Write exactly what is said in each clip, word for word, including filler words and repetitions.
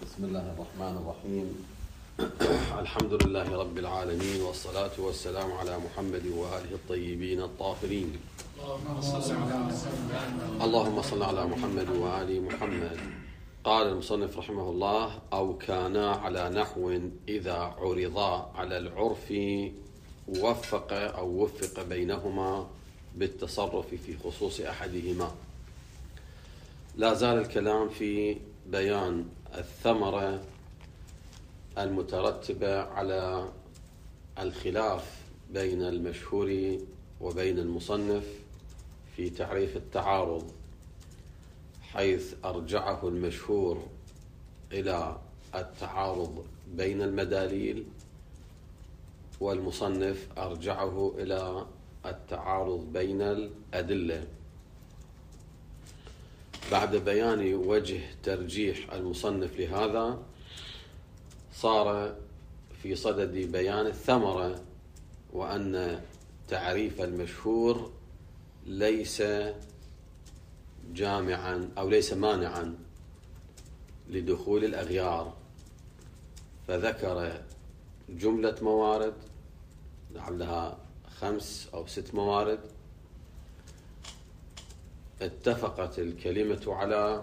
بسم الله الرحمن الرحيم. الحمد لله رب العالمين، والصلاة والسلام على محمد وآله الطيبين الطاهرين. اللهم صل على محمد وآل محمد. قال المصنف رحمه الله: أو كانا على نحو إذا عرضا على العرف وفق أو وفق بينهما بالتصرف في خصوص أحدهما. لا زال الكلام في بيان الثمرة المترتبة على الخلاف بين المشهور وبين المصنف في تعريف التعارض، حيث أرجعه المشهور إلى التعارض بين المداليل، والمصنف أرجعه إلى التعارض بين الأدلة. بعد بيان وجه ترجيح المصنف لهذا، صار في صدد بيان الثمرة، وأن تعريف المشهور ليس جامعا أو ليس مانعا لدخول الأغيار، فذكر جملة موارد لعلها خمس أو ست موارد اتفقت الكلمة على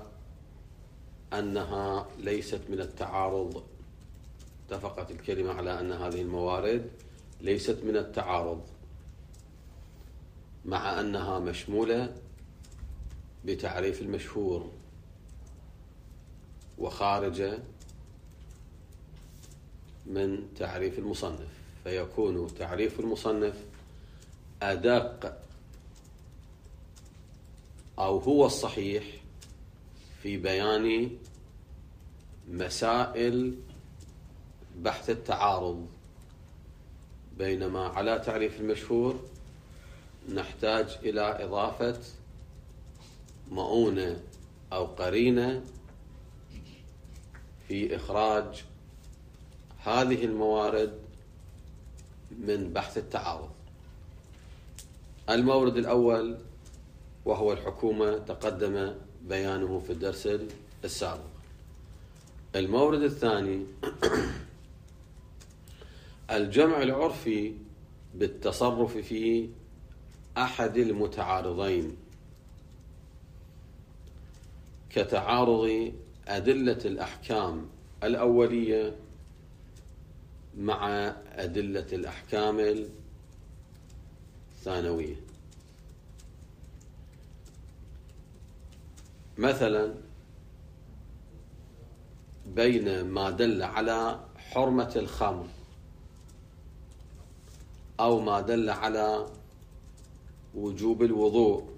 أنها ليست من التعارض اتفقت الكلمة على أن هذه الموارد ليست من التعارض، مع أنها مشمولة بتعريف المشهور وخارجة من تعريف المصنف، فيكون تعريف المصنف أدق أو هو الصحيح في بيان مسائل بحث التعارض، بينما على تعريف المشهور نحتاج إلى إضافة مؤونة أو قرينة في إخراج هذه الموارد من بحث التعارض. المورد الأول وهو الحكومة تقدم بيانه في الدرس السابق. المورد الثاني الجمع العرفي بالتصرف في أحد المتعارضين، كتعارض أدلة الأحكام الأولية مع أدلة الأحكام الثانوية. مثلا بين ما دل على حرمة الخمر أو ما دل على وجوب الوضوء،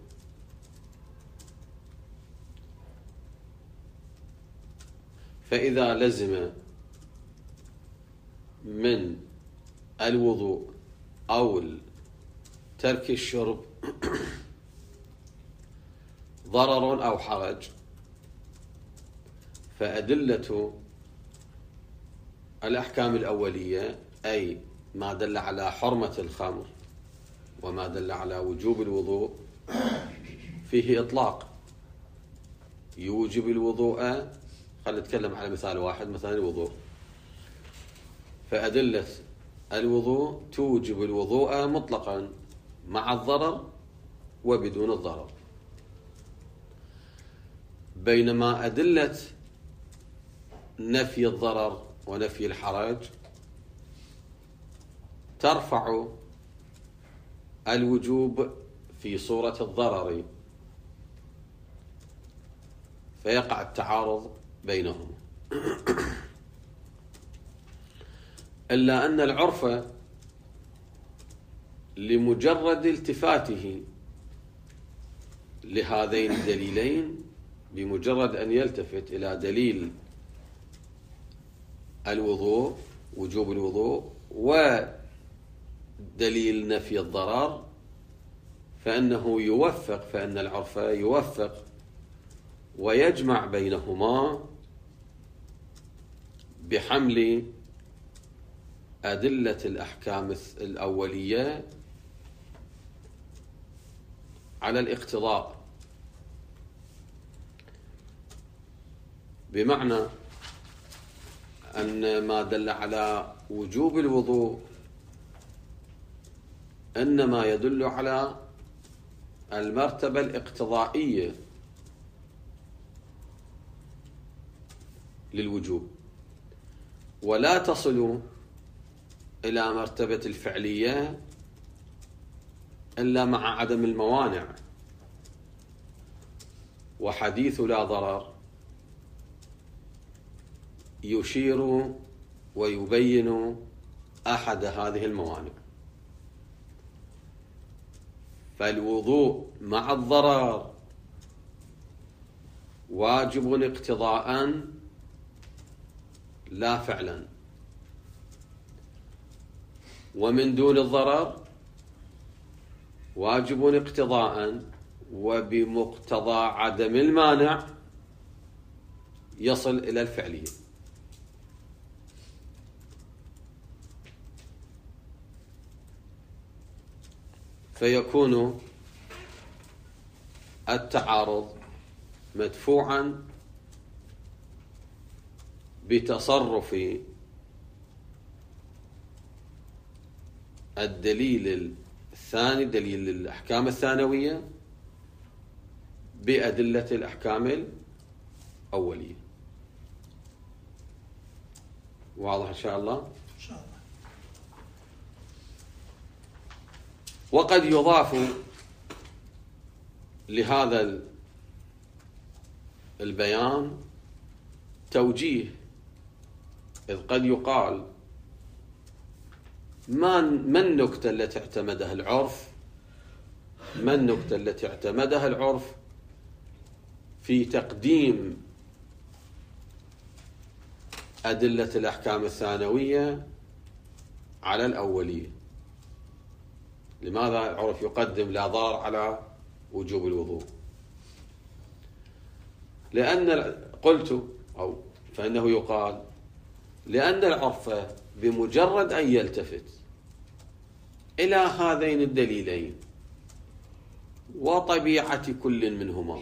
فإذا لزم من الوضوء أو ترك الشرب ضرر أو حرج، فأدلة الأحكام الأولية أي ما دل على حرمة الخمر وما دل على وجوب الوضوء فيه إطلاق يوجب الوضوء. خلينا نتكلم على مثال واحد، مثلا الوضوء، فأدلة الوضوء توجب الوضوء مطلقا مع الضرر وبدون الضرر، بينما أدلة نفي الضرر ونفي الحرج ترفع الوجوب في صورة الضرر، فيقع التعارض بينهما. إلا أن العرف لمجرد التفاته لهذين الدليلين، بمجرد أن يلتفت إلى دليل الوضوء وجوب الوضوء ودليل نفي الضرر، فإنه يوفق فإن العرف يوفق ويجمع بينهما بحمل أدلة الأحكام الأولية على الاقتضاء، بمعنى أن ما دل على وجوب الوضوء إنما يدل على المرتبة الاقتضائية للوجوب، ولا تصل إلى مرتبة الفعلية إلا مع عدم الموانع. وحديث لا ضرر يشير ويبين أحد هذه الموانع. فالوضوء مع الضرر واجب اقتضاء لا فعلا، ومن دون الضرر واجب اقتضاء وبمقتضى عدم المانع يصل إلى الفعلية. فيكون التعارض مدفوعا بتصرف الدليل الثاني، دليل الأحكام الثانوية، بأدلة الأحكام الأولية. واضح إن شاء الله؟ إن شاء الله. وقد يضاف لهذا البيان توجيه، إذ قد يقال ما ما النكتة التي اعتمدها العرف ما النكتة التي اعتمدها العرف في تقديم أدلة الأحكام الثانوية على الأولية؟ لماذا العرف يقدم لا ضرر على وجوب الوضوء؟ لأن قلت أو فإنه يقال لأن العرف بمجرد أن يلتفت إلى هذين الدليلين وطبيعة كل منهما،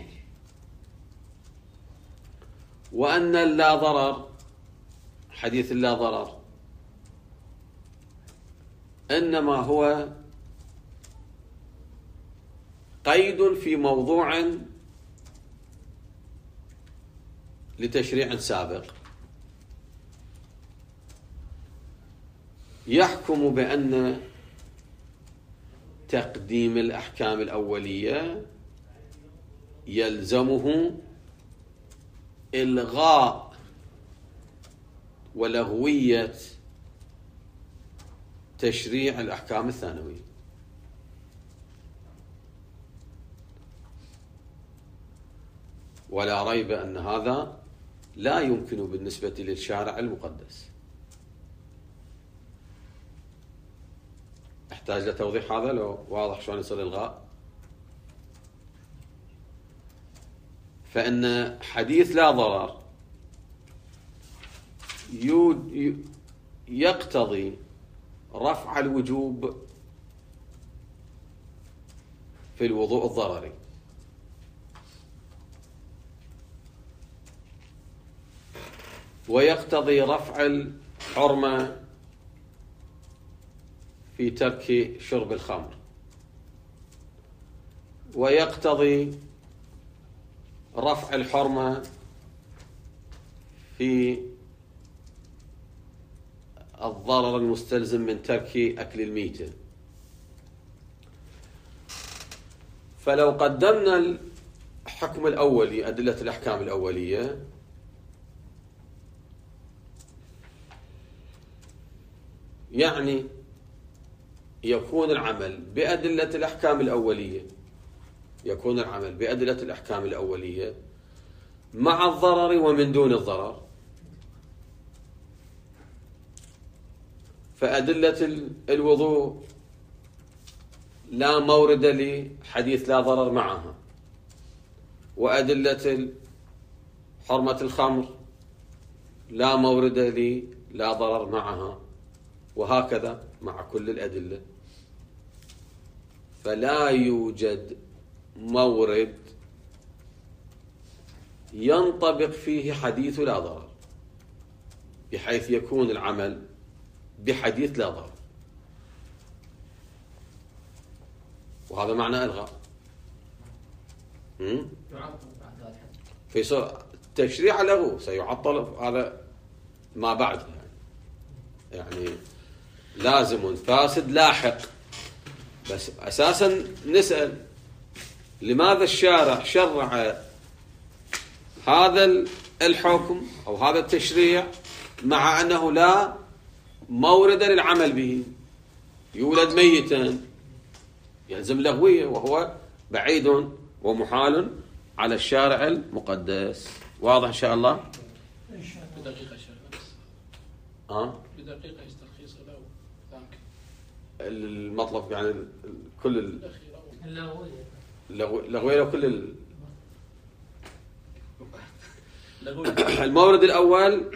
وأن اللا ضرر، حديث اللا ضرر، إنما هو قيد في موضوع لتشريع سابق، يحكم بأن تقديم الأحكام الأولية يلزمه إلغاء ولغوية تشريع الأحكام الثانوية. ولا ريب أن هذا لا يمكن بالنسبة للشارع المقدس. احتاج لتوضيح هذا لو واضح شلون يصير الغاء؟ فإن حديث لا ضرر يقتضي رفع الوجوب في الوضوء الضرري، ويقتضي رفع الحرمة في ترك شرب الخمر، ويقتضي رفع الحرمة في الضرر المستلزم من ترك أكل الميتة. فلو قدمنا الحكم الأولي، أدلة الأحكام الأولية، يعني يكون العمل بأدلة الأحكام الأولية يكون العمل بأدلة الأحكام الأولية مع الضرر ومن دون الضرر. فأدلة الوضوء لا مورد لحديث لا ضرر معها، وأدلة حرمة الخمر لا مورد للا ضرر معها، وهكذا مع كل الأدلة. فلا يوجد مورد ينطبق فيه حديث لا ضرر، بحيث يكون العمل بحديث لا ضرر، وهذا معنى إلغاء. في صور تشريع له سيعطل هذا ما بعد، يعني, يعني لازم فاسد لاحق. بس أساسا نسأل لماذا الشارع شرع هذا الحكم أو هذا التشريع مع أنه لا مورد للعمل به؟ يولد ميتا يلزم لغوية، وهو بعيد ومحال على الشارع المقدس. واضح إن شاء الله؟ بدقيقة شيخ. أه؟ بدقيقة يسترخيص له ذاك المطلب، يعني كل اللغوية لغوية وكل ال... المورد الأول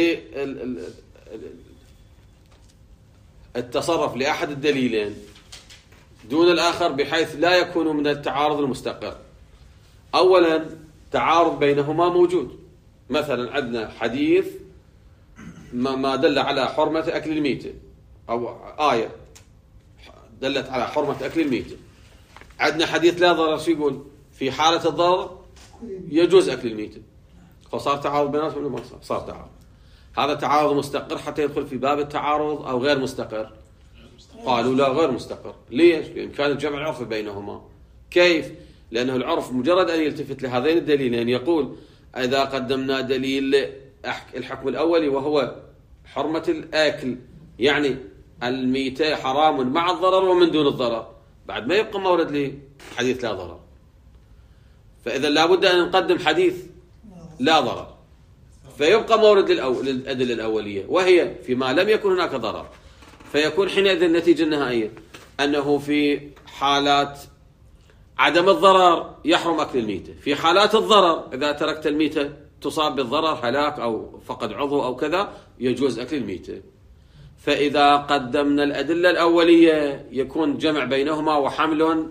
للتصرف لأحد الدليلين دون الآخر بحيث لا يكون من التعارض المستقر. أولا تعارض بينهما موجود، مثلا عندنا حديث ما دل على حرمة أكل الميتة، أو آية دلت على حرمة أكل الميتة. عندنا حديث لا ضرر، شو يقول؟ في حالة الضرر يجوز أكل الميتة. فصار تعارض بيناتهم ولا ما صار؟ صار تعارض. هذا تعارض مستقر حتى يدخل في باب التعارض أو غير مستقر؟ قالوا لا، غير مستقر. ليش؟ لإمكان الجمع العرفي بينهما. كيف؟ لأنه العرف مجرد أن يلتفت لهذين الدليلين يقول إذا قدمنا دليل الحكم الأولي وهو حرمة الأكل، يعني الميتة حرام مع الضرر ومن دون الضرر، بعد ما يبقى مورد لي حديث لا ضرر. فإذا لابد أن نقدم حديث لا ضرر، فيبقى مورد للأدلة الأولية وهي فيما لم يكن هناك ضرر. فيكون حينئذ النتيجة النهائية أنه في حالات عدم الضرر يحرم أكل الميتة، في حالات الضرر إذا تركت الميتة تصاب بالضرر هلاك أو فقد عضو أو كذا يجوز أكل الميتة. فإذا قدمنا الأدلة الأولية يكون جمع بينهما وحمل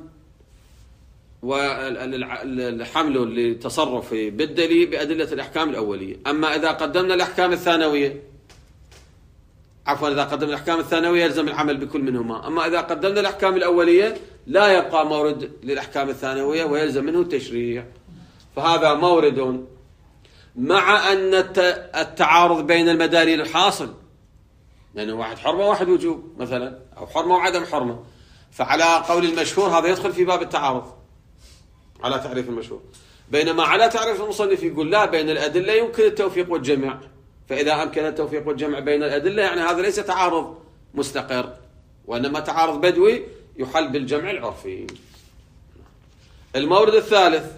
والحمل لتصرف بالدليل بأدلة الأحكام الأولية. أما إذا قدمنا الأحكام الثانوية عفوا إذا قدمنا الأحكام الثانوية يلزم العمل بكل منهما. أما إذا قدمنا الأحكام الأولية لا يبقى مورد للأحكام الثانوية ويلزم منه التشريع. فهذا مورد مع أن التعارض بين المدارين الحاصل، لأنه واحد حرمة وواحد وجوب مثلا، أو حرمة وعدم حرمة. فعلى قول المشهور هذا يدخل في باب التعارض على تعريف المشهور. بينما على تعريف المصنف يقول لا، بين الأدلة يمكن التوفيق والجمع. فإذا أمكن التوفيق والجمع بين الأدلة يعني هذا ليس تعارض مستقر، وإنما تعارض بدوي يحل بالجمع العرفي. المورد الثالث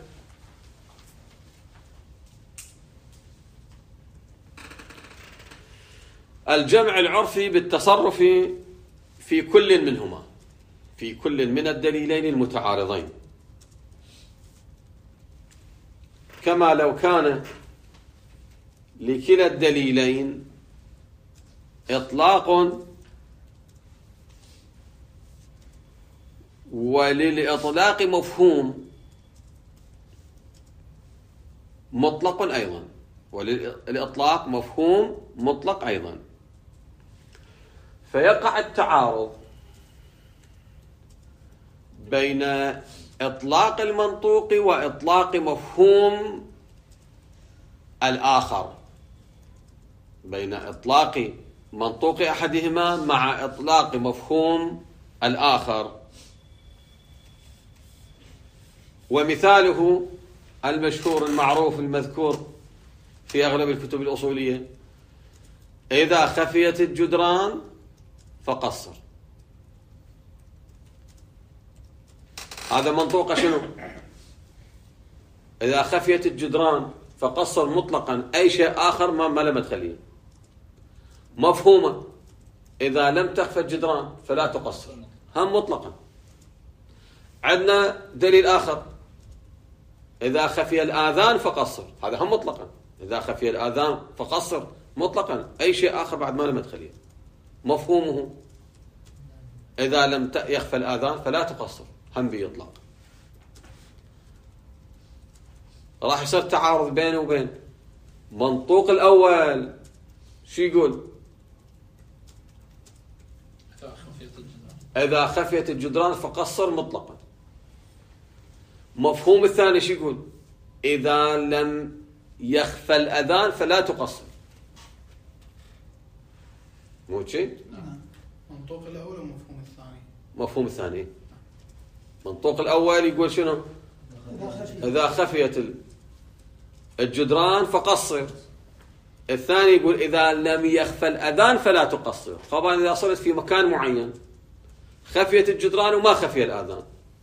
الجمع العرفي بالتصرف في كل منهما، في كل من الدليلين المتعارضين، كما لو كان لكلا الدليلين إطلاق وللإطلاق مفهوم مطلق أيضا، وللإطلاق مفهوم مطلق أيضا. فيقع التعارض بين إطلاق المنطوق وإطلاق مفهوم الآخر، بين إطلاق منطوق أحدهما مع إطلاق مفهوم الآخر. ومثاله المشهور المعروف المذكور في أغلب الكتب الأصولية: إذا خفيت الجدران فقصر. هذا منطوق شنو؟ إذا خفيت الجدران فقصر مطلقا، أي شيء آخر ما ما له مدخلية. مفهومة: إذا لم تخفى الجدران فلا تقصر، هم مطلقا. عندنا دليل آخر: إذا خفي الآذان فقصر، هذا هم مطلقا. إذا خفي الآذان فقصر مطلقا، أي شيء آخر بعد ما له مدخلية. مفهومه: إذا لم يخفى الآذان فلا تقصر، هم بإطلاق. راح يصير تعارض بينه وبين منطوق الأول شو يقول؟ إذا خفيت الجدران إذا خفيت الجدران فقصر مطلقا. مفهوم الثاني شو يقول؟ إذا لم يخفى الأذان فلا تقصر. مو شيء؟ نعم. منطوق الأول ومفهوم الثاني. مفهوم الثاني. منطوق الأول يقول شنو؟ إذا خفيت الجدران فقصر. الثاني يقول إذا لم يخفى الأذان فلا تقصر. طبعا إذا صرت في مكان معين خفيت الجدران وما خفي الآذان،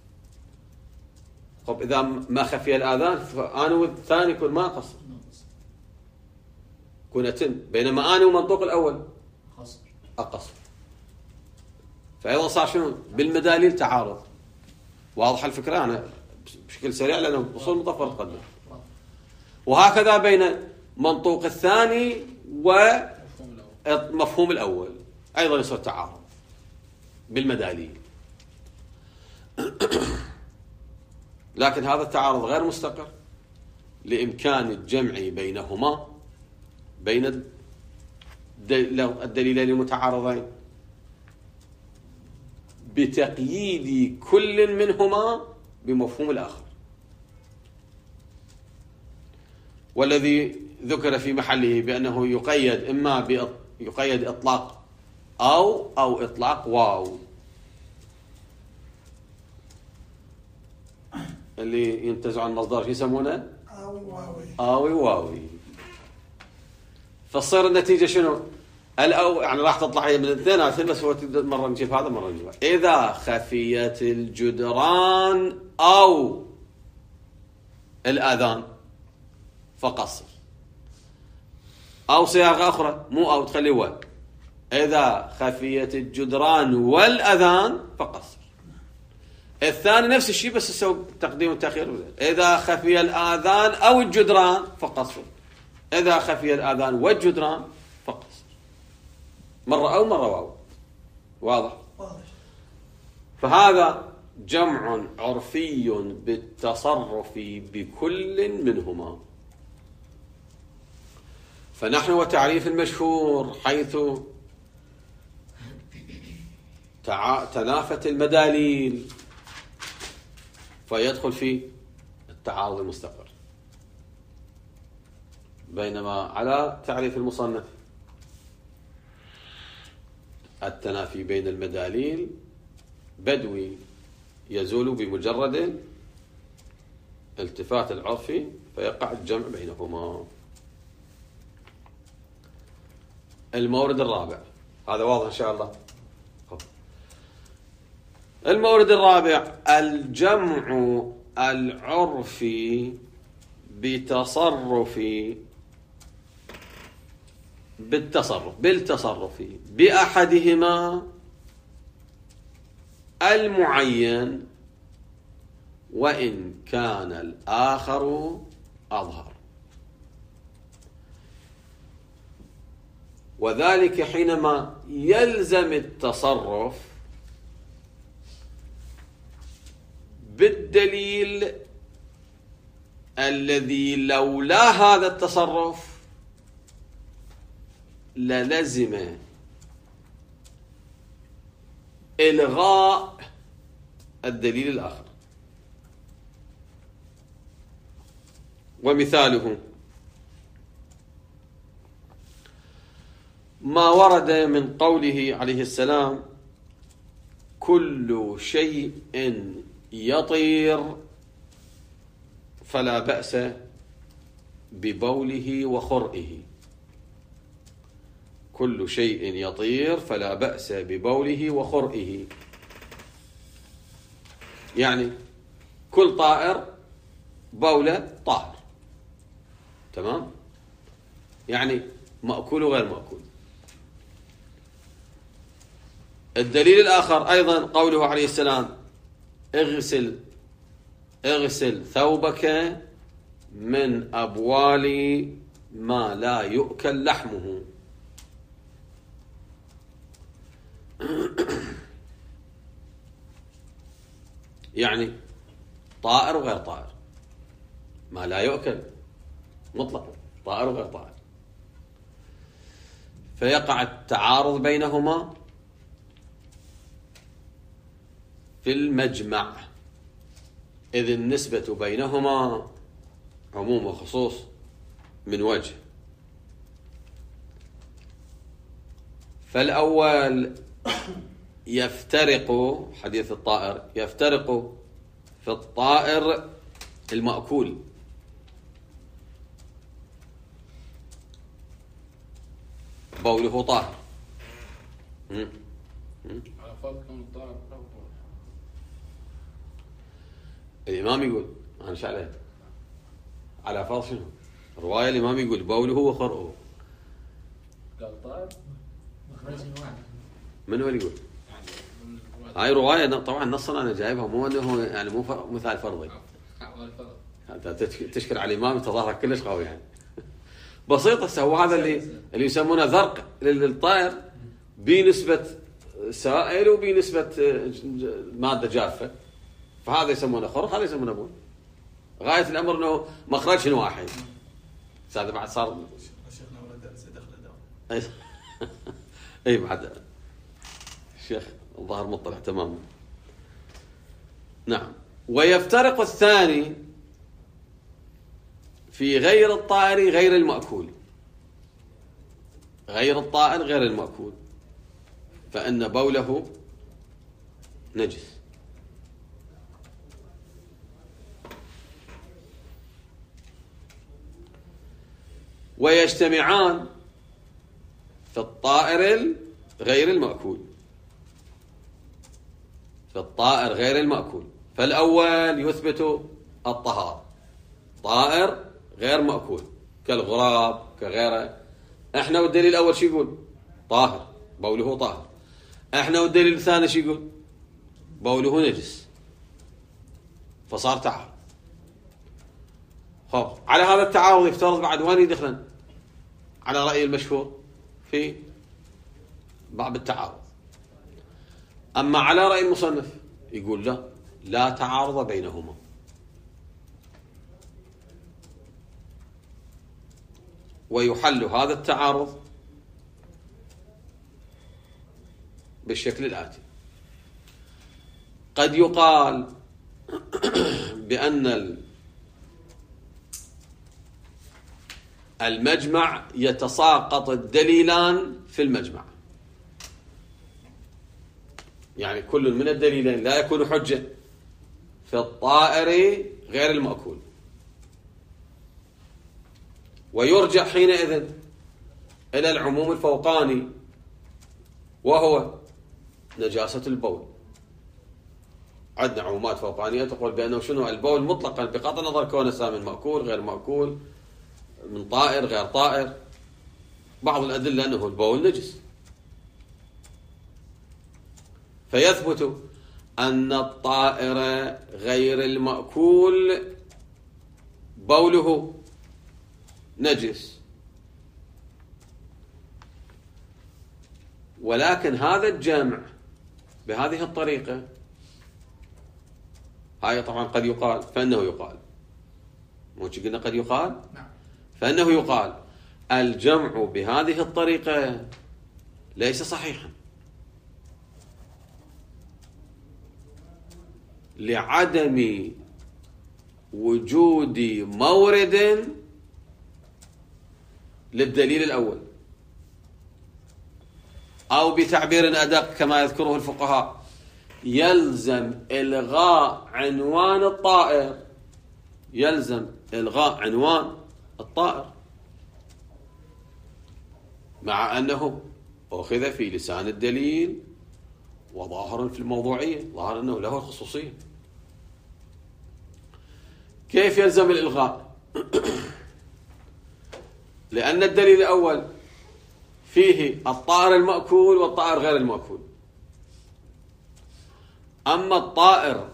طب إذا ما خفي الآذان فأنا والثاني يكون ما أقصر، يكون أتم، بينما أنا ومنطوق الأول أقصر. فأيضا صار شنو؟ بالمداليل تعارض. واضح الفكرة؟ أنا بشكل سريع لأنه أصول مظفر تقدم. وهكذا بين منطوق الثاني ومفهوم الأول أيضا يصير تعارض بالمداليل. لكن هذا التعارض غير مستقر لإمكان الجمع بينهما، بين الدليلين المتعارضين، بتقييد كل منهما بمفهوم الآخر. والذي ذكر في محله بأنه يقيد إما يقيد إطلاق أو أو إطلاق واو، اللي ينتزع عن مصدر شو يسمونه؟ آوي واوي. آوي واوي. فتصير النتيجة شنو؟ الأو يعني راح تطلع هي من الاثنين، بس هو مرة نجيب هذا مرة نجيب هذا. إذا خفيت الجدران أو الآذان فقصر. أو صياغة أخرى مو أو تخلي و، إذا خفيت الجدران والأذان فقصر. الثاني نفس الشيء بس يسوي تقديم والتأخير. إذا خفي الآذان أو الجدران فقصر، إذا خفي الآذان والجدران فقصر. مرة أو مرة واو. واضح؟ واضح. فهذا جمع عرفي بالتصرف بكل منهما. فنحن وتعريف المشهور حيث تنافت المداليل فيدخل في التعارض المستقر، بينما على تعريف المصنف التنافي بين المداليل بدوي يزول بمجرد التفات العرفي فيقع الجمع بينهما. المورد الرابع، هذا واضح إن شاء الله. المورد الرابع الجمع العرفي بتصرف بالتصرف بالتصرف بأحدهما المعين وإن كان الآخر أظهر، وذلك حينما يلزم التصرف بالدليل الذي لولا هذا التصرف للزم إلغاء الدليل الآخر. ومثاله ما ورد من قوله عليه السلام كل شيء يطير فلا بأس ببوله وخرئه. كل شيء يطير فلا بأس ببوله وخرئه، يعني كل طائر بوله طاهر، تمام؟ يعني مأكول وغير مأكول. الدليل الآخر أيضا قوله عليه السلام اغسل اغسل ثوبك من أبوال ما لا يؤكل لحمه. يعني طائر وغير طائر، ما لا يؤكل مطلقا، طائر وغير طائر. فيقع التعارض بينهما في المجمع، إذ النسبة بينهما عموم وخصوص من وجه. فالأول يفترق، حديث الطائر يفترق في الطائر المأكول، بوله طاهر. على فرض كون الطائر الإمام يقول أنا شو عليه على فرض شنو؟ رواية الإمام يقول بوله وخرؤه. قال طائر مخرج واحد. من هو اللي يقول؟ هاي رواية طبعا نصا أنا جايبها، مو أنه يعني مو مثال فرضي. أنت تشكر على الإمام تظاهر كلش قوي يعني. بسيطة. هو هذا اللي اللي يسمونه ذرق للطائر بنسبة سائل وبنسبة مادة جافة، فهذا يسمونه خرق، هذا يسمونه بول. غاية الأمر أنه مخرج واحد. هذا بعد صار شيخنا ولا درس دخل دور. أي بعد الشيخ الظاهر مطلع تماما. نعم. ويفترق الثاني في غير الطائر غير المأكول، غير الطائر غير المأكول، فإن بوله نجس. ويجتمعان في الطائر غير المأكول، في الطائر غير المأكول. فالأول يثبت الطهارة، طائر غير مأكول كالغراب كغيره. احنا والدليل الأول شو يقول؟ طاهر، بوله طاهر. احنا والدليل الثاني شو يقول؟ بوله نجس. فصار تعارض. خب على هذا التعارض يفترض بعد وين يدخلن؟ على رأي المشهور في باب التعارض. أما على رأي المصنف يقول لا، لا تعارض بينهما، ويحل هذا التعارض بالشكل الآتي. قد يقال بأن المجمع يتساقط الدليلان في المجمع، يعني كل من الدليلين لا يكون حجة في الطائر غير المأكول، ويرجع حينئذ إلى العموم الفوقاني وهو نجاسة البول. عندنا عمومات فوقانية تقول بأنه شنو البول مطلقا بغض النظر كونه سام مأكول غير مأكول، من طائر غير طائر. بعض الأدلة أنه البول نجس، فيثبت أن الطائر غير المأكول بوله نجس. ولكن هذا الجمع بهذه الطريقة هاي طبعا قد يقال، فإنه يقال مو قلنا قد يقال نعم. فإنه يقال الجمع بهذه الطريقة ليس صحيحا، لعدم وجود مورد للدليل الأول، أو بتعبير أدق كما يذكره الفقهاء يلزم إلغاء عنوان الطائر، يلزم إلغاء عنوان الطائر، مع أنه أخذ في لسان الدليل وظاهر في الموضوعية، ظاهر أنه له الخصوصية. كيف يلزم الإلغاء؟ لأن الدليل الأول فيه الطائر المأكول والطائر غير المأكول. أما الطائر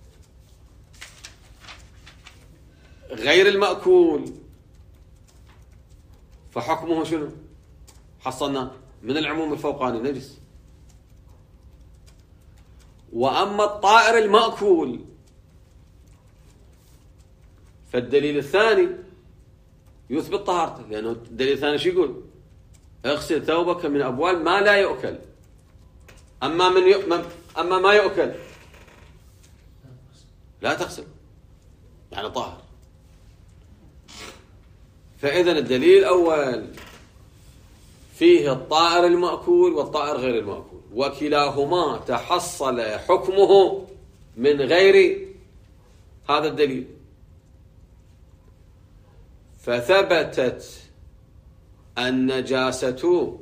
غير المأكول فحكمه شنو؟ حصلنا من العموم الفوقاني نجس. وأما الطائر المأكول فالدليل الثاني يثبت طهارته، لأنه الدليل الثاني شو يقول؟ اغسل ثوبك من أبوال ما لا يؤكل. أما من ي... أما ما يؤكل لا تغسل، يعني طاهر. فإذا الدليل الأول فيه الطائر المأكول والطائر غير المأكول، وكلاهما تحصل حكمه من غير هذا الدليل، فثبتت النجاسة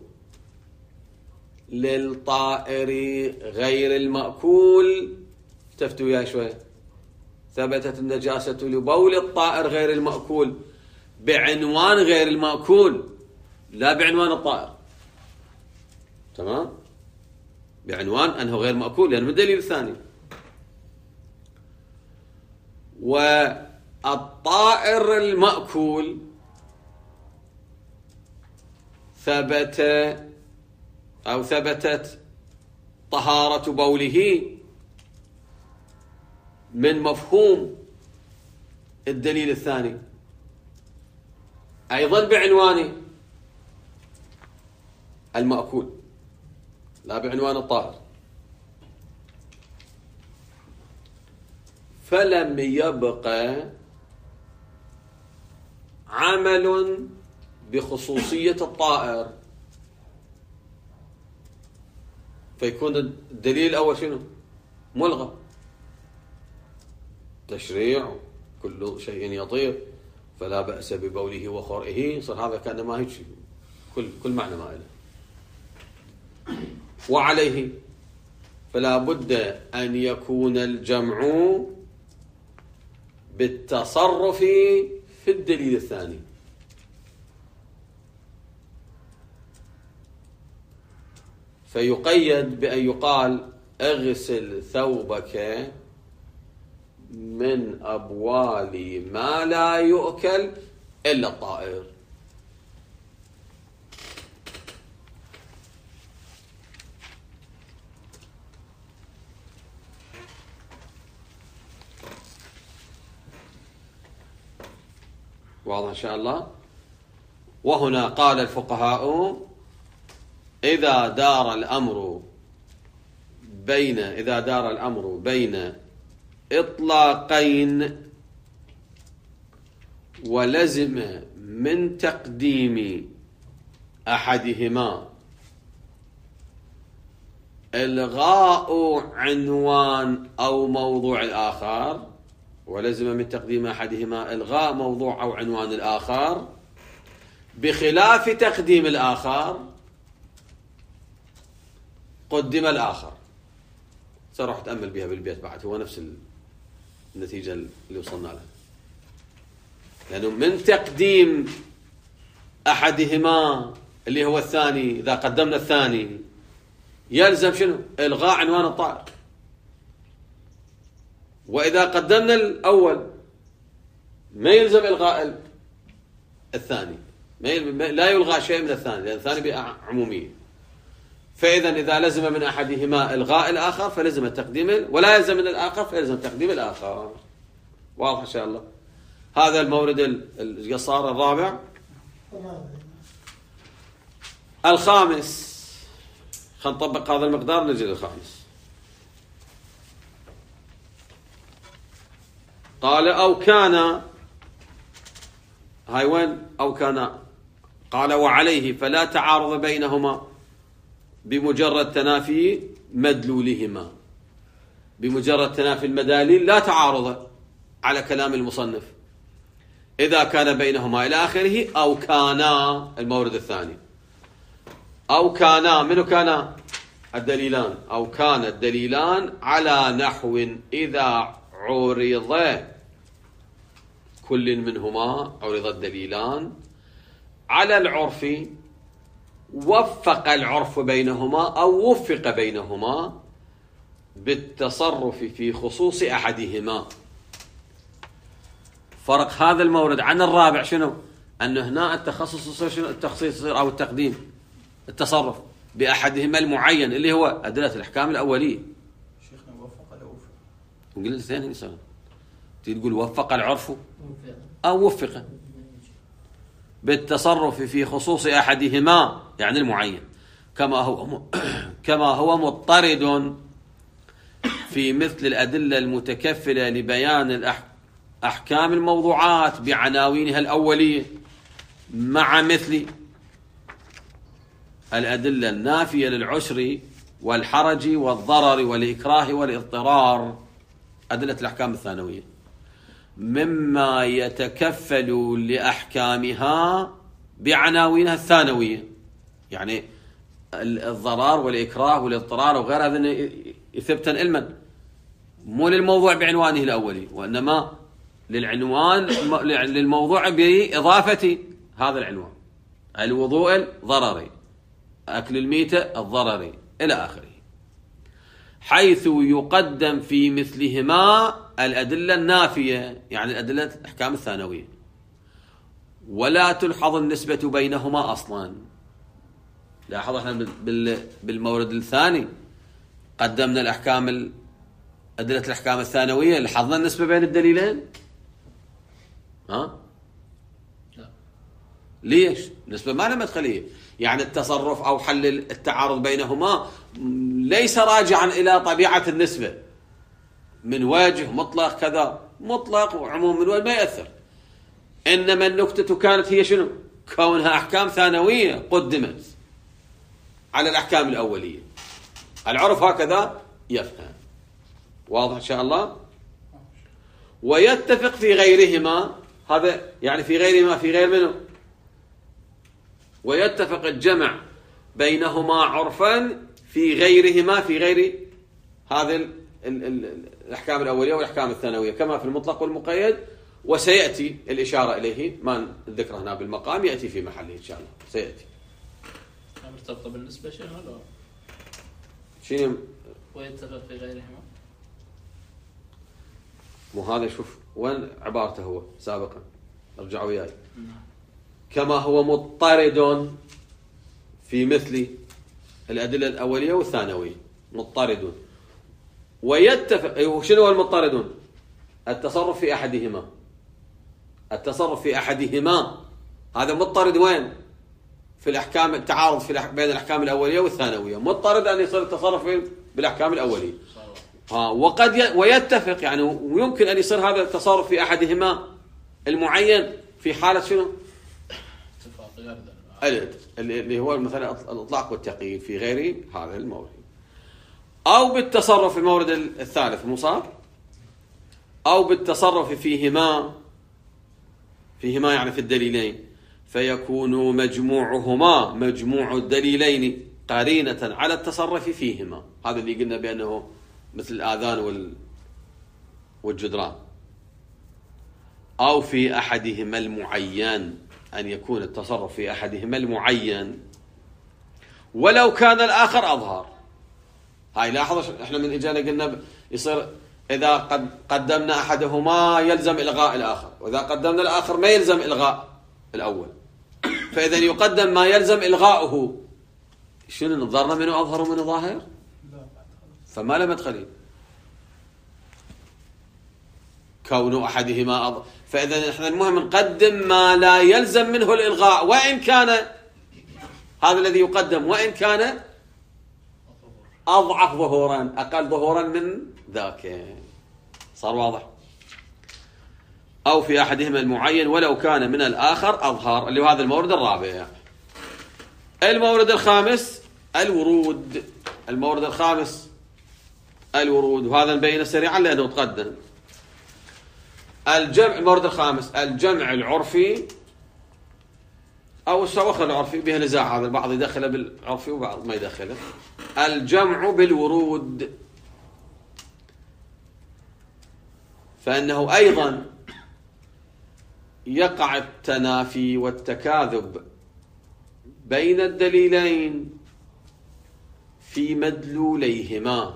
للطائر غير المأكول. تفتوا يا شوي. ثبتت النجاسة لبول الطائر غير المأكول بعنوان غير المأكول، لا بعنوان الطائر. تمام؟ بعنوان أنه غير مأكول، لأنه من الدليل الثاني. والطائر المأكول ثبت أو ثبتت طهارة بوله من مفهوم الدليل الثاني أيضا بعنوان المأكول لا بعنوان الطاهر. فلم يبقى عمل بخصوصية الطائر، فيكون الدليل الأول شنو؟ ملغى. تشريع كل شيء يطير فلا بأس ببوله وخرئه، صار هذا كأنه ما هيك كل كل معنى ما له. وعليه فلا بد أن يكون الجمع بالتصرف في الدليل الثاني. فيقيد بأن يقال اغسل ثوبك من أبوال ما لا يؤكل إلا الطائر. واضح إن شاء الله. وهنا قال الفقهاء إذا دار الأمر بين إذا دار الأمر بين إطلاقين ولزم من تقديم أحدهما إلغاء عنوان أو موضوع الآخر، ولزم من تقديم أحدهما إلغاء موضوع أو عنوان الآخر بخلاف تقديم الآخر قدم الآخر. سأروح أتأمل بها بالبيت بعد، هو نفس النتيجة اللي وصلنا لها. لأنه من تقديم أحدهما اللي هو الثاني، إذا قدمنا الثاني يلزم شنو؟ إلغاء عنوان الطائر. وإذا قدمنا الأول ما يلزم إلغاء الثاني، ما لا يلغى شيء من الثاني، لأن الثاني بعمومية. فإذا إذا لزم من أحدهما إلغاء الآخر فلزم تقديم، ولا يلزم من الآخر فلزم تقديم الآخر. واضح إن شاء الله. هذا المورد القصار الرابع. الخامس، خلينا نطبق هذا المقدار نجي للخامس. قال أو كان، هاي وين أو كان؟ قال وعليه فلا تعارض بينهما بمجرد تنافي مدلولهما. بمجرد تنافي المداليل لا تعارض على كلام المصنف إذا كان بينهما إلى آخره. أو كانا المورد الثاني، أو كانا، منو كانا؟ الدليلان. أو كان الدليلان على نحو إذا عرض كل منهما، عرض الدليلان على العرف وفق العرف بينهما أو وفق بينهما بالتصرف في خصوص أحدهما. فرق هذا المورد عن الرابع شنو؟ أن هنا التخصص شنو؟ التخصيص أو التقديم، التصرف بأحدهما المعين اللي هو أدلة الأحكام الأولية. شيخنا وفق ولا وفق؟ نقول الاثنين إنسان. تقول وفق العرف أو وفق بالتصرف في خصوص أحدهما يعني المعين، كما هو كما هو مضطرد في مثل الأدلة المتكفلة لبيان أحكام الموضوعات بعناوينها الأولية، مع مثل الأدلة النافية للعسر والحرج والضرر والإكراه والاضطرار، أدلة الأحكام الثانوية، مما يتكفل لأحكامها بعناوينها الثانوية. يعني الضرر والإكراه والاضطرار وغير هذا يثبتن علما، مو للموضوع بعنوانه الأولي، وإنما للعنوان للموضوع بإضافة هذا العنوان: الوضوء الضرري، أكل الميتة الضرري، إلى آخره، حيث يقدم في مثلهما الأدلة النافية، يعني الأدلة الأحكام الثانوية، ولا تلحظ النسبة بينهما أصلا. لاحظ احنا بالمورد الثاني قدمنا الأحكام أدلة الأحكام الثانوية، لاحظنا النسبة بين الدليلين؟ ها؟ لا. ليش؟ النسبة ما لها مدخلية، يعني التصرف أو حل التعارض بينهما ليس راجعا إلى طبيعة النسبة من وجه مطلق كذا مطلق وعموم من وجه ما يأثر، إنما النكتة كانت هي شنو؟ كونها أحكام ثانوية قدمت على الأحكام الأولية. العرف هكذا يفهم. واضح إن شاء الله؟ ويتفق في غيرهما، هذا يعني في غيرهما في غير منه، ويتفق الجمع بينهما عرفا في غيرهما في غير هذه الأحكام الأولية والأحكام الثانوية، كما في المطلق والمقيد، وسيأتي الإشارة إليه، ما ذكره هنا بالمقام، يأتي في محله إن شاء الله، سيأتي. مرتبطة بالنسبة شيء ولا شنو؟ ويتفق في غيرهما، مو هذا؟ شوف وين عبارته هو سابقا، ارجعوا وياي. كما هو مضطرد في مثل الأدلة الأولية والثانوية، مضطرد ويتفق. شنو هو المضطردون؟ التصرف في أحدهما، التصرف في أحدهما هذا مضطرد. وين؟ في الأحكام، التعارض في الأح... بين الأحكام الأولية والثانوية، مضطرد أن يصير التصرف بالأحكام الأولية. ها وقد ي... ويتفق، يعني ويمكن أن يصير هذا التصرف في أحدهما المعين في حالة شنو؟ اللي هو مثلا الإطلاق والتقييد في غير هذا المورد، أو بالتصرف في المورد الثالث المصاب، أو بالتصرف فيهما فيهما يعني في الدليلين، فيكون مجموعهما مجموع الدليلين قرينة على التصرف فيهما. هذا اللي قلنا بأنه مثل الآذان وال والجدران. أو في أحدهما المعين، أن يكون التصرف في أحدهما المعين ولو كان الآخر أظهر. هاي لاحظ احنا من إجانا قلنا يصير إذا قد قدمنا أحدهما يلزم إلغاء الآخر، وإذا قدمنا الآخر ما يلزم إلغاء الأول، فإذا يقدم ما يلزم إلغاؤه. شنو نظرنا منه أظهر ومنه ظاهر؟ فما له مدخلين كون أحدهما أظهر. فإذا نحن المهم نقدم ما لا يلزم منه الإلغاء، وإن كان هذا الذي يقدم وإن كان أضعف ظهورا، أقل ظهورا من ذاك. صار واضح؟ أو في أحدهما المعين ولو كان من الآخر أظهر، اللي هو هذا المورد الرابع. المورد الخامس الورود. المورد الخامس الورود، وهذا نبينه سريعا لأنه تقدم. الجمع، المورد الخامس الجمع العرفي أو السوخ العرفي، بها نزاع، هذا البعض يدخله بالعرفي وبعض ما يدخله. الجمع بالورود، فإنه أيضا يقع التنافي والتكاذب بين الدليلين في مدلوليهما،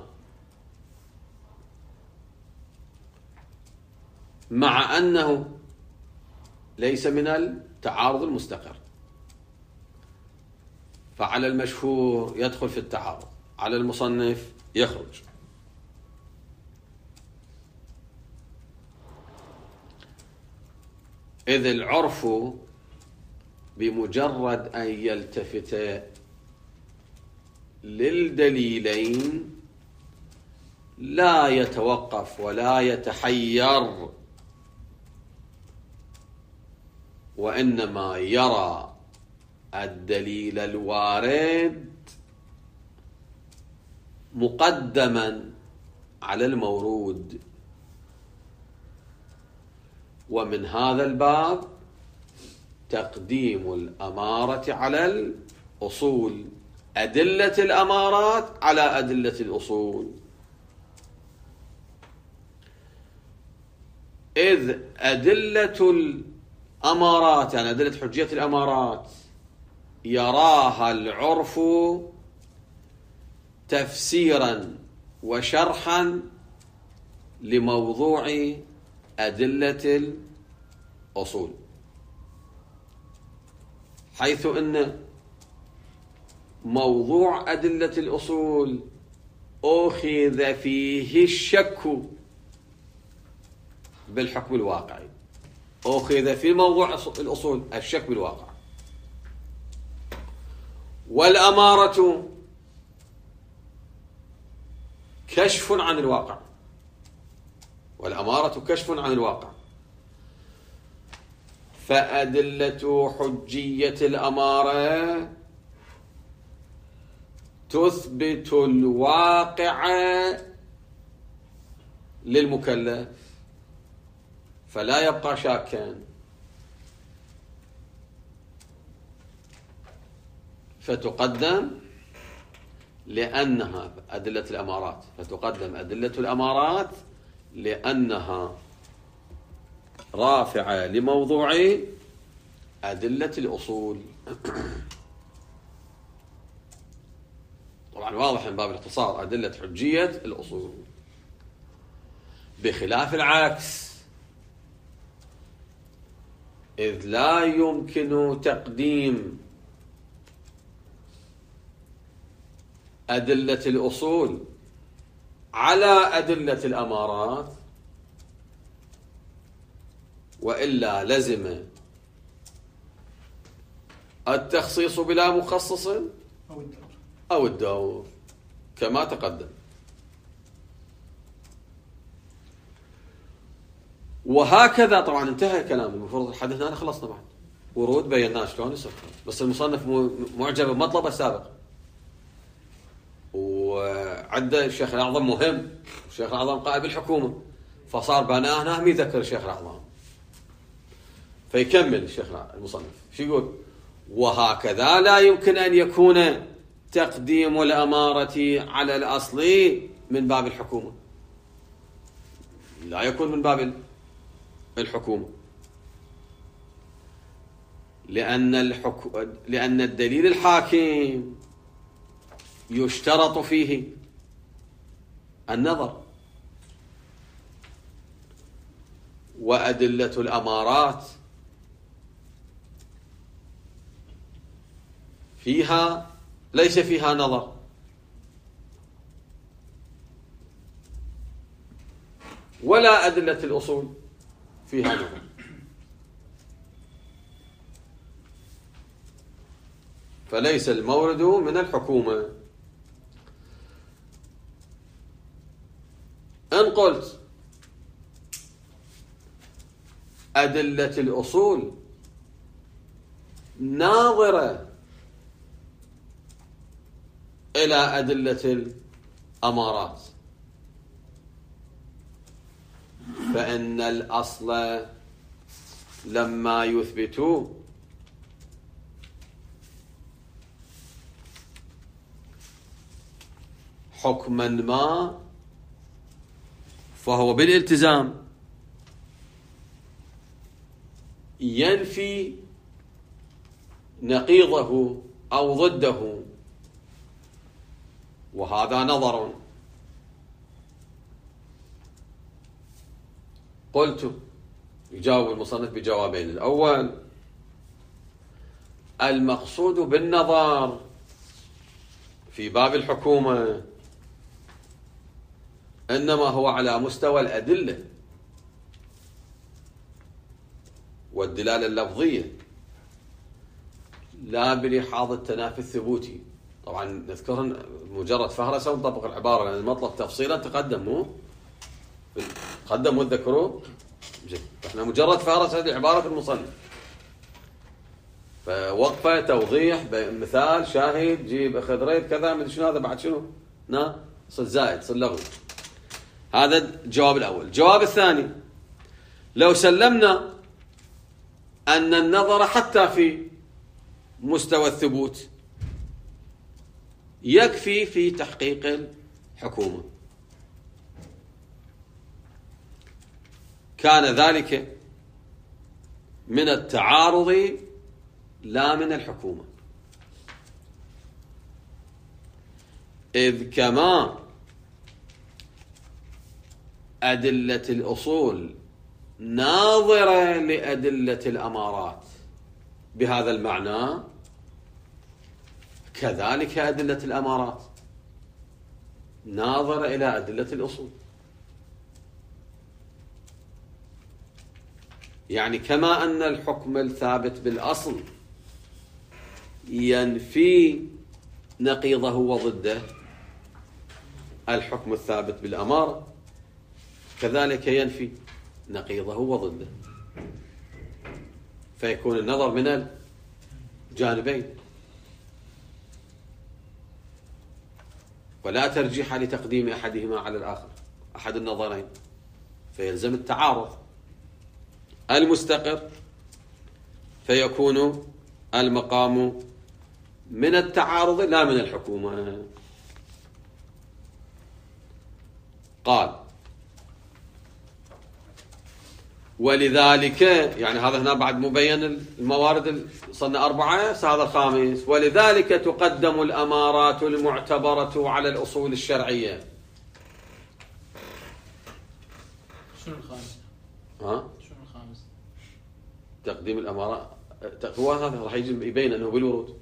مع أنه ليس من التعارض المستقر. فعلى المشهور يدخل في التعارض، على المصنف يخرج. إذ العرف بمجرد أن يلتفت للدليلين لا يتوقف ولا يتحير، وإنما يرى الدليل الوارد مقدما على المورود. ومن هذا الباب تقديم الأمارة على الأصول، أدلة الأمارات على أدلة الأصول، إذ أدلة الأمارات يعني أدلة حجية الأمارات يراها العرف تفسيرا وشرحا لموضوع أدلة الأصول، حيث أن موضوع أدلة الأصول أخذ فيه الشك بالحكم الواقعي، أخذ في موضوع الأصول الشك بالواقع. والأمارة كشف عن الواقع، والأمارة كشف عن الواقع، فأدلة حجية الأمارة تثبت الواقع للمكلف فلا يبقى شاكا، فتقدم لأنها أدلة الأمارات فتقدم أدلة الأمارات لأنها رافعة لموضوع أدلة الأصول. طبعا واضح من باب الاختصار أدلة حجية الأصول، بخلاف العكس، إذ لا يمكن تقديم أدلة الأصول على أدلة الأمارات، وإلا لزم التخصيص بلا مخصص أو الدور أو الدور كما تقدم. وهكذا طبعا انتهى الكلام، المفروض الحديث هنا خلصنا بعد ورود بيناه شلون يصير، بس المصنف معجب بمطلبه السابق، وعنده الشيخ الأعظم مهم، الشيخ الأعظم قائد بالحكومة، فصار بناه هنا هم يذكر الشيخ الأعظم، فيكمل الشيخ المصنف شو يقول: وهكذا لا يمكن أن يكون تقديم الأمارة على الأصل من باب الحكومة، لا يكون من باب الحكومة، لأن الحكو... لأن الدليل الحاكم يشترط فيه النظر، وأدلة الأمارات فيها ليس فيها نظر، ولا أدلة الأصول فيها نظر. فليس المورد من الحكومة. إن قلت أدلة الأصول ناظرة إلى أدلة الأمارات، فإن الأصل لما يثبتوا حكما ما فهو بالالتزام ينفي نقيضه أو ضده، وهذا نظر. قلت يجاوب المصنف بجوابين: الأول المقصود بالنظر في باب الحكومة إنما هو على مستوى الأدلة والدلالة اللفظية، لا بلحاظ التنافي الثبوتي طبعا نذكر مجرد فهرسة ونطبق العبارة، لأن المطلب تفصيلا تقدم مو تقدم وتذكروه. جيد، احنا مجرد فهرسة هذه عبارة المصنف، فوقفة توضيح مثال شاهد جيب اخذ ريد كذا من شنو هذا بعد شنو نا صل زائد صل لغوي. هذا الجواب الأول. الجواب الثاني، لو سلمنا أن النظر حتى في مستوى الثبوت يكفي في تحقيق الحكومة، كان ذلك من التعارض لا من الحكومة، إذ كما أدلة الأصول ناظرة لأدلة الأمارات بهذا المعنى، كذلك أدلة الأمارات ناظرة إلى أدلة الأصول. يعني كما أن الحكم الثابت بالأصل ينفي نقيضه وضده الحكم الثابت بالأمارة، كذلك ينفي نقيضه وضده، فيكون النظر من الجانبين، ولا ترجيح لتقديم أحدهما على الآخر، أحد النظرين، فيلزم التعارض المستقر، فيكون المقام من التعارض لا من الحكومة. قال ولذلك، يعني هذا هنا بعد مبين الموارد صرنا أربعة، هذا الخامس، ولذلك تقدم الأمارات المعتبرة على الأصول الشرعية. شنو الخامس؟ ها؟ شنو الخامس؟ تقديم الأمارات هو هذا راح يجي يبين أنه بالورود.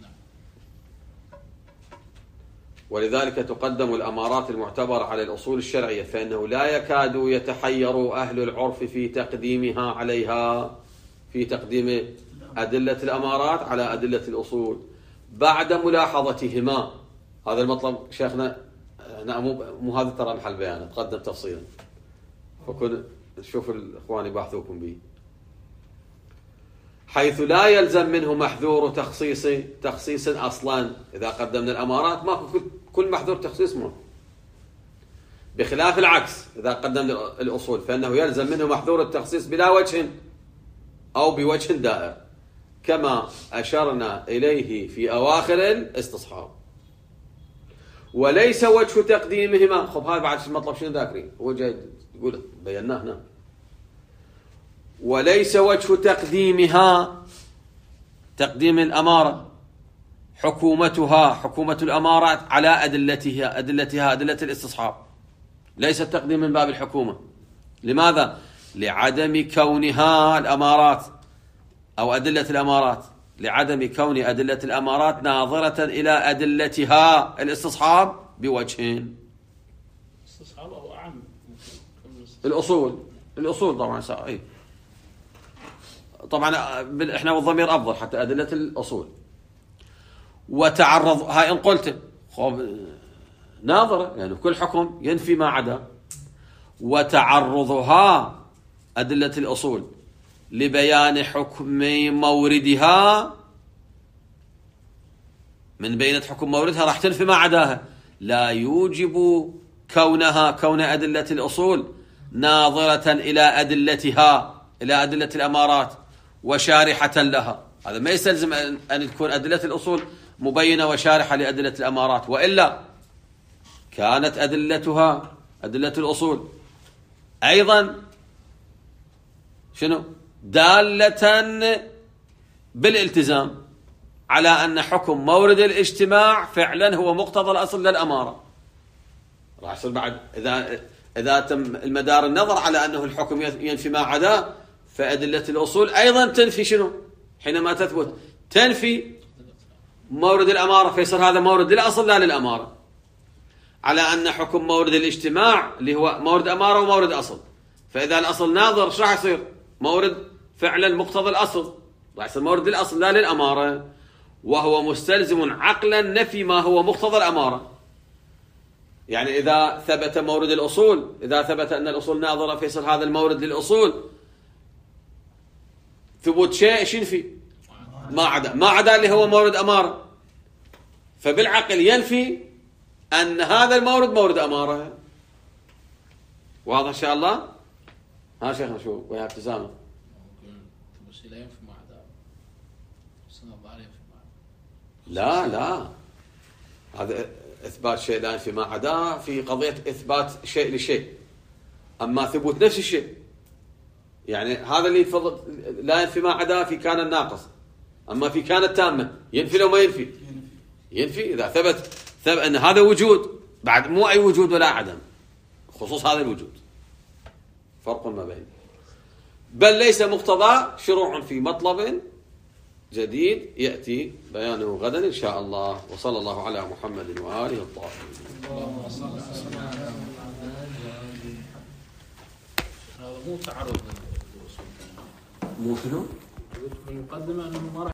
ولذلك تقدم الأمارات المعتبرة على الأصول الشرعية، فإنه لا يكاد يتحير أهل العرف في تقديمها عليها، في تقديم أدلة الأمارات على أدلة الأصول بعد ملاحظتهما. هذا المطلب شيخنا، مو هذا ترى محل بيانه، تقدم تفصيلا، فكن شوف الإخوان يباحثوكم به، حيث لا يلزم منه محذور تخصيص تخصيص أصلا. إذا قدمنا الأمارات ماكو كل محذور تخصيص منه، بخلاف العكس إذا قدمنا الأصول فإنه يلزم منه محذور التخصيص بلا وجه أو بوجه دائر، كما أشرنا إليه في أواخر الاستصحاب. وليس وجه تقديمهما، خب هذا بعد المطلب شنو ذاكرين، هو جاي يقول بيناه هنا، وليس وجه تقديمها، تقديم الأمارة، حكومتها حكومة الأمارات على أدلتها أدلتها أدلة الاستصحاب، ليس التقديم من باب الحكومة. لماذا؟ لعدم كونها الأمارات أو أدلة الأمارات، لعدم كون أدلة الأمارات ناظرة إلى أدلتها الاستصحاب بوجهين. استصحاب أو أعم الأصول الأصول طبعا أي طبعا احنا والضمير افضل حتى ادله الاصول. وتعرض هاي ان قلت ناظره، يعني كل حكم ينفي ما عدا. وتعرضها ادله الاصول لبيان حكم موردها، من بينة حكم موردها راح تنفي ما عداها، لا يوجب كونها كون ادله الاصول ناظره الى ادلتها الى ادله الامارات وشارحة لها. هذا ما يستلزم أن تكون أدلة الأصول مبينة وشارحة لأدلة الأمارات، وإلا كانت أدلتها أدلة الأصول أيضا شنو دالة بالالتزام على أن حكم مورد الاجتماع فعلا هو مقتضى الأصل للأمارة. راح يصير بعد إذا إذا تم المدار النظر على أنه الحكم ينفي ما عداه، فأدلة الأصول أيضا تنفي شنو؟ حينما تثبت تنفي مورد الأمارة، فيصير هذا مورد للأصل لا للأمارة، على أن حكم مورد الاجتماع اللي هو مورد أمارة ومورد أصل. فإذا الأصل ناظر ايش راح يصير؟ مورد فعلا مقتضى الأصل، راح يصير مورد للأصل لا للأمارة. وهو مستلزم عقلا نفي ما هو مقتضى الأمارة. يعني إذا ثبت مورد الأصول، إذا ثبت أن الأصول ناظرة فيصل هذا المورد للأصول، ثبوت شيء ايش ينفي؟ ما عدا، ما عدا اللي هو مورد أمارة، فبالعقل ينفي أن هذا المورد مورد أمارة. واضح إن شاء الله؟ ها شيخنا شو ويا ابتسامة؟ ممكن تبصي لا ينفي ما عدا، السنة الظاهرة ينفي ما عدا. لا لا، هذا إثبات شيء لا ينفي ما عدا في قضية إثبات شيء لشيء. أما ثبوت نفس الشيء، يعني هذا اللي يتفضل لا ينفي ما عدا في كان الناقص، أما في كان التامة ينفي لو ما ينفي؟ ينفي. إذا ثبت ثبت أن هذا وجود، بعد مو أي وجود ولا عدم، خصوص هذا الوجود، فرق ما بين. بل ليس مقتضى شروع في مطلب جديد يأتي بيانه غدا إن شاء الله. وصلى الله على محمد وآله الطاهرين. اللهم صل على هذا مو تعرض للأصول. مو شنو؟ بالمقدمة أنه ما راح